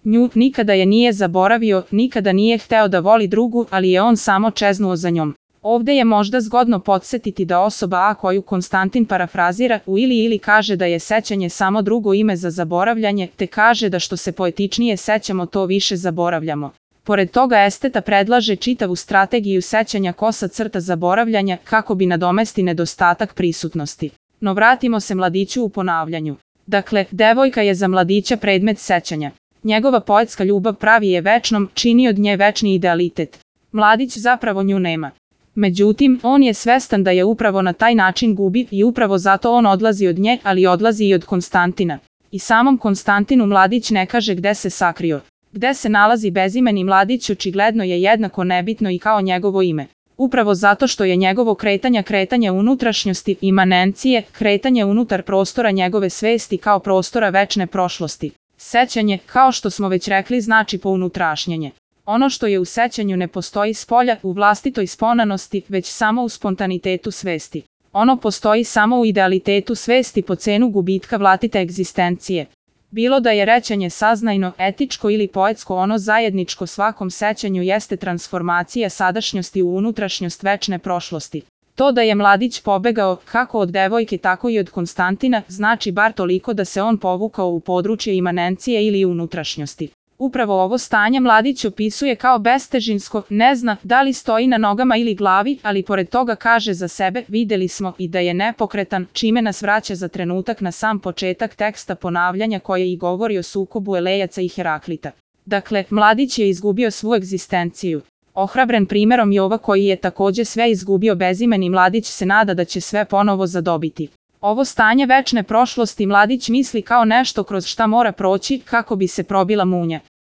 Nju nikada je nije zaboravio, nikada nije hteo da voli drugu, ali je on samo čeznuo za njom. Ovde je možda zgodno podsjetiti da osoba A koju Konstantin parafrazira u ili kaže da je sećanje samo drugo ime za zaboravljanje, te kaže da što se poetičnije sećamo to više zaboravljamo. Pored toga esteta predlaže čitavu strategiju sećanja kosa crta zaboravljanja kako bi nadomesti nedostatak prisutnosti. No vratimo se mladiću u ponavljanju. Dakle, devojka je za mladića predmet sećanja. Njegova poetska ljubav pravi je večnom, čini od nje večni idealitet. Mladić zapravo nju nema. Međutim, on je svestan da je upravo na taj način gubi i upravo zato on odlazi od nje, ali odlazi i od Konstantina. I samom Konstantinu mladić ne kaže gde se sakrio. Gde se nalazi bezimeni mladić očigledno je jednako nebitno i kao njegovo ime. Upravo zato što je njegovo kretanje unutrašnjosti, imanencije, kretanje unutar prostora njegove svesti kao prostora večne prošlosti. Sećanje, kao što smo već rekli, znači pounutrašnjenje. Ono što je u sećanju ne postoji spolja, u vlastitoj sponanosti, već samo u spontanitetu svesti. Ono postoji samo u idealitetu svesti po cenu gubitka vlastite egzistencije. Bilo da je rećanje saznajno, etičko ili poetsko, ono zajedničko svakom sećanju jeste transformacija sadašnjosti u unutrašnjost večne prošlosti. To da je mladić pobegao, kako od devojke tako i od Konstantina, znači bar toliko da se on povukao u područje imanencije ili unutrašnjosti. Upravo ovo stanje mladić opisuje kao bestežinsko, ne zna da li stoji na nogama ili glavi, ali pored toga kaže za sebe, videli smo i da je nepokretan, čime nas vraća za trenutak na sam početak teksta ponavljanja koje i govori o sukobu Elejaca i Heraklita. Dakle, mladić je izgubio svu egzistenciju. Ohrabren primerom Jova koji je takođe sve izgubio, bezimeni mladić se nada da će sve ponovo zadobiti. Ovo stanje večne prošlosti mladić misli kao nešto kroz šta mora proći kako bi se probila munja.